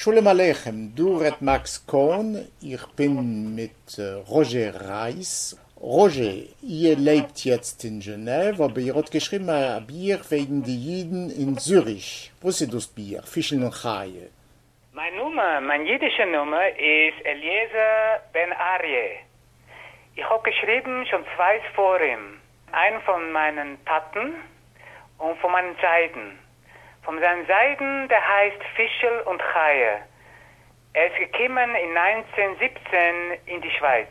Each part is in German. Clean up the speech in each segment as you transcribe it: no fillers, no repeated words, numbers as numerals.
Shalom Aleichem, du red Max Kohn, ich bin mit Roger Reis. Roger, ihr lebt jetzt in Genève, aber ihr habt geschrieben ein Bier wegen die Jiden in Zürich. Wo ist das Bier? Fischl und Chaie. Meine jüdische Nummer ist Eliezer Ben Aryeh. Ich habe geschrieben schon 2 Foren. Einen von meinen Taten und von meinen Seiten. Von seinen Seiten, der heißt Fischl und Chaie. Er ist gekommen in 1917 in die Schweiz.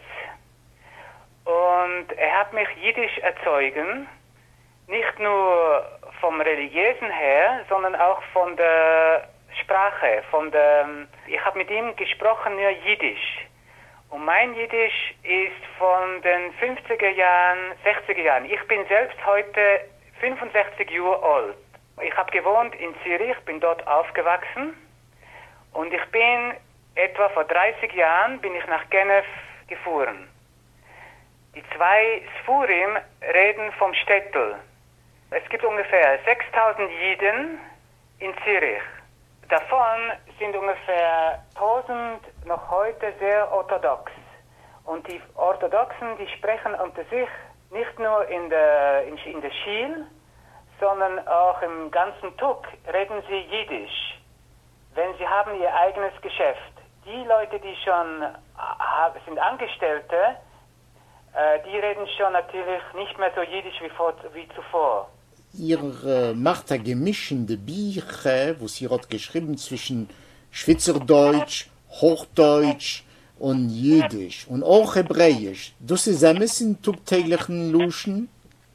Und er hat mich Jiddisch erzeugen, nicht nur vom Religiösen her, sondern auch von der Sprache. Ich habe mit ihm gesprochen nur Jiddisch. Und mein Jiddisch ist von den 50er Jahren, 60er Jahren. Ich bin selbst heute 65 Jahre alt. Ich habe gewohnt in Zürich, bin dort aufgewachsen. Und ich bin etwa vor 30 Jahren bin ich nach Genf gefahren. Die 2 Sfurim reden vom Städtel. Es gibt ungefähr 6000 Jiden in Zürich. Davon sind ungefähr 1000 noch heute sehr orthodox. Und die Orthodoxen, die sprechen unter sich nicht nur in der Schil, sondern auch im ganzen Tuk reden sie Jiddisch. Wenn sie haben ihr eigenes Geschäft. Die Leute, die schon sind Angestellte, die reden schon natürlich nicht mehr so Jiddisch wie zuvor. Ihr macht ein gemischende Bücher, wo sie hat geschrieben zwischen Schweizerdeutsch, Hochdeutsch und Jiddisch und auch Hebräisch. Das ist ein bisschen täglichen Luschen?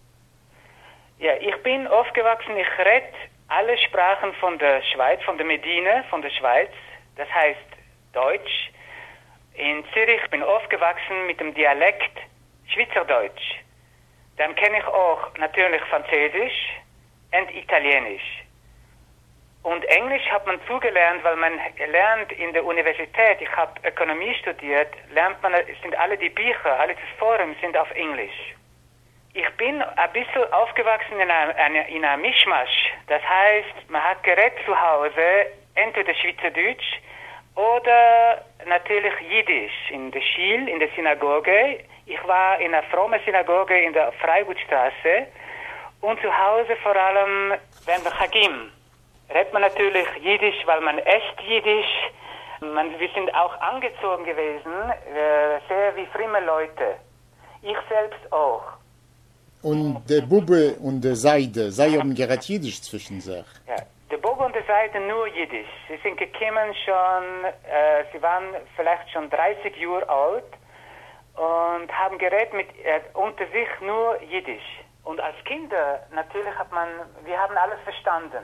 Ja, ich bin aufgewachsen, ich rede alle Sprachen von der Schweiz, von der Medina, von der Schweiz. Das heißt Deutsch. In Zürich bin ich aufgewachsen mit dem Dialekt Schweizerdeutsch. Dann kenne ich auch natürlich Französisch und Italienisch. Und Englisch hat man zugelernt, weil man lernt in der Universität, ich habe Ökonomie studiert, lernt man, sind alle die Bücher, alle die Foren sind auf Englisch. Ich bin ein bisschen aufgewachsen in einer Mischmasch. Das heißt, man hat geredet zu Hause, entweder Schweizerdeutsch oder natürlich Jiddisch in der Schil, in der Synagoge. Ich war in einer frommen Synagoge in der Freiburgstraße und zu Hause vor allem während der Chagim. Redet man natürlich Jiddisch, weil man esst Jiddisch. Wir sind auch angezogen gewesen, sehr wie fremde Leute. Ich selbst auch. Und der Bube und der Seide, sei haben gerät Jiddisch zwischen sich. Ja, der Bube und der Seide nur Jiddisch. Sie sind gekommen schon, sie waren vielleicht schon 30 Jahre alt und haben geredet unter sich nur Jiddisch. Und als Kinder, natürlich wir haben alles verstanden.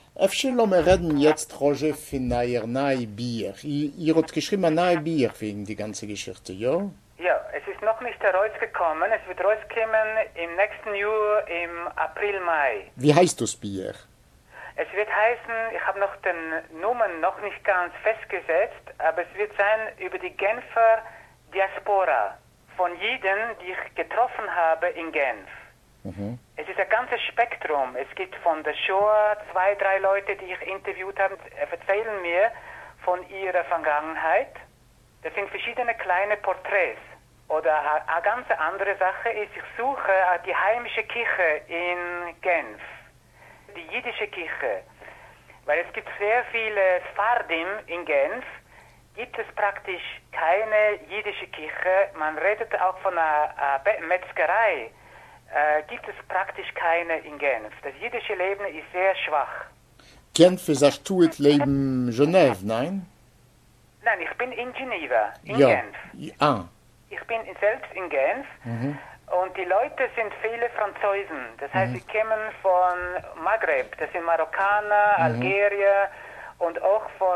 Wir reden jetzt, Roger, von einem neuen Bier. Ihr habt geschrieben, ein neues Bier wegen die ganze Geschichte, ja? Ja, es ist noch nicht rausgekommen. Es wird rauskommen im nächsten Jahr, im April, Mai. Wie heißt das Bier? Es wird heißen, ich habe noch den Nummern noch nicht ganz festgesetzt, aber es wird sein über die Genfer Diaspora von Jiden, die ich getroffen habe in Genf. Mhm. Es ist ein ganzes Spektrum. Es gibt von der Shoah 2, 3 Leute, die ich interviewt habe, erzählen mir von ihrer Vergangenheit. Das sind verschiedene kleine Porträts. Oder eine ganz andere Sache ist, ich suche die heimische Kirche in Genf. Die jiddische Kirche. Weil es gibt sehr viele Sephardim in Genf, gibt es praktisch keine jiddische Kirche. Man redet auch von einer Metzgerei. Gibt es praktisch keine in Genf. Das jiddische Leben ist sehr schwach. Genf ist ein Stuhltleben Genève, nein? Nein, ich bin in Geneva, in ja. Genf. Ah. Ich bin selbst in Genf und die Leute sind viele Franzosen. Das heißt, sie kommen von Maghreb, das sind Marokkaner, Algerier und auch von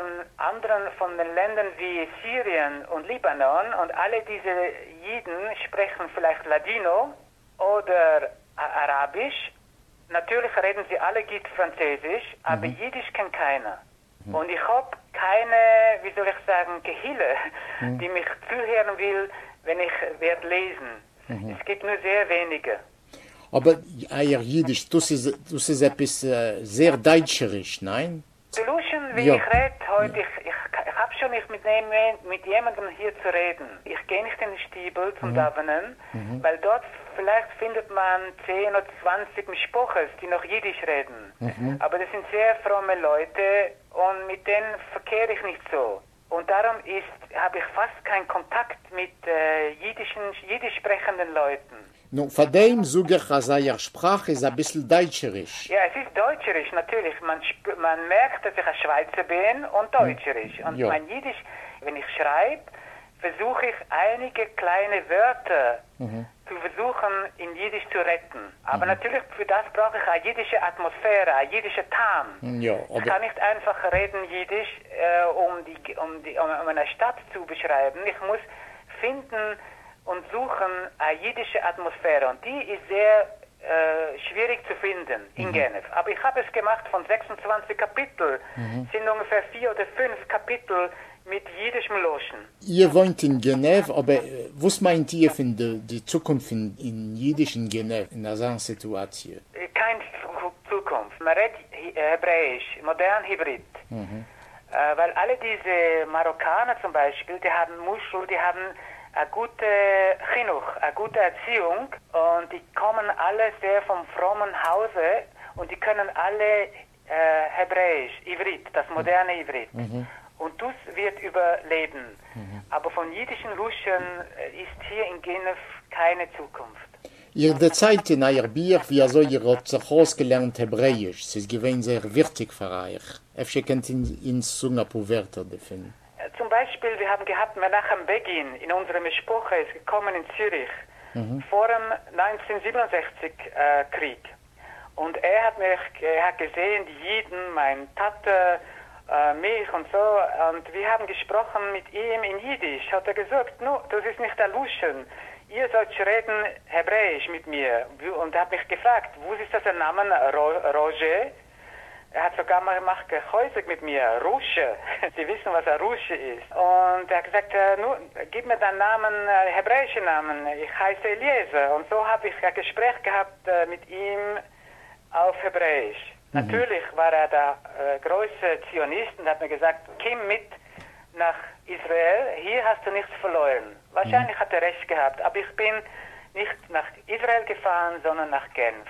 den Ländern wie Syrien und Libanon. Und alle diese Jiden sprechen vielleicht Ladino oder Arabisch. Natürlich reden sie alle gut Französisch, aber Jiddisch kennt keiner. Und ich habe keine, wie soll ich sagen, Gehille, die mich zuhören will, wenn ich werde lesen. Es gibt nur sehr wenige. Aber euer Jiddisch, das ist etwas sehr deutscherisch, nein? Die Luschen, wie ich rede heute, ich kuschel mich mit jemandem hier zu reden. Ich gehe nicht in den Stiebel zum Davenen, weil dort vielleicht findet man 10 oder 20 Mischpoches, die noch Jiddisch reden. Aber das sind sehr fromme Leute und mit denen verkehre ich nicht so. Und darum habe ich fast keinen Kontakt mit jiddisch sprechenden Leuten. Nun, von dem sage ich, dass eure Sprache ist ein bisschen deutscherisch. Ja, es ist deutscherisch, natürlich. Man merkt, dass ich ein Schweizer bin und deutscherisch. Und Ja. mein Jiddisch, wenn ich schreibe, versuche ich einige kleine Wörter zu versuchen, in Jiddisch zu retten. Aber natürlich, für das brauche ich eine jiddische Atmosphäre, eine jiddische Tam. Ja, Ich aber kann nicht einfach reden Jiddisch, um eine Stadt zu beschreiben. Ich muss finden und suchen eine jiddische Atmosphäre. Und die ist sehr schwierig zu finden in Genf. Aber ich habe es gemacht von 26 Kapiteln. Sind ungefähr 4 oder 5 Kapitel mit jiddischem Loschen. ihr wohnt in Genève, aber was meint ihr von der Zukunft in Jiddisch in Genève, in dieser Situation? Keine Zukunft. Man redet Hebräisch, modern Hybrid. Weil alle diese Marokkaner zum Beispiel, die haben Muschel, die haben eine gute Chinuch, eine gute Erziehung und die kommen alle sehr vom frommen Hause und die können alle Hebräisch, Ivrit, das moderne Ivrit. Und das wird überleben. Aber von jiddischen Luschen ist hier in Genf keine Zukunft. Ihr erzählt in euer Bier, wie ihr habt sich ausgelernt Hebräisch. Es ist gewesen sehr wichtig für euch. Efter könnt ihr uns sagen, ein paar Wörter davon. Zum Beispiel, wir haben gehabt Menachem Begin in unserem Sprache, ist gekommen in Zürich, vor dem 1967 Krieg. Und er hat gesehen, die Jiden, mein Tate, mich und so, und wir haben gesprochen mit ihm in Jiddisch. Hat er gesagt, no, das ist nicht der Luschen. Ihr sollt reden Hebräisch mit mir. Und er hat mich gefragt, wo ist das der Name Roger? Er hat sogar mal gemacht, gehäusig mit mir, Rusche. Sie wissen, was ein Rusche ist. Und er hat gesagt, gib mir deinen Namen, hebräischen Namen. Ich heiße Eliezer. Und so habe ich ein Gespräch gehabt mit ihm auf Hebräisch. Natürlich war er der große Zionist und hat mir gesagt, komm mit nach Israel, hier hast du nichts verloren. Wahrscheinlich hat er recht gehabt, aber ich bin nicht nach Israel gefahren, sondern nach Genf.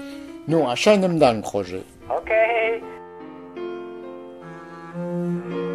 Nun, schönen Dank, Roger. Okay.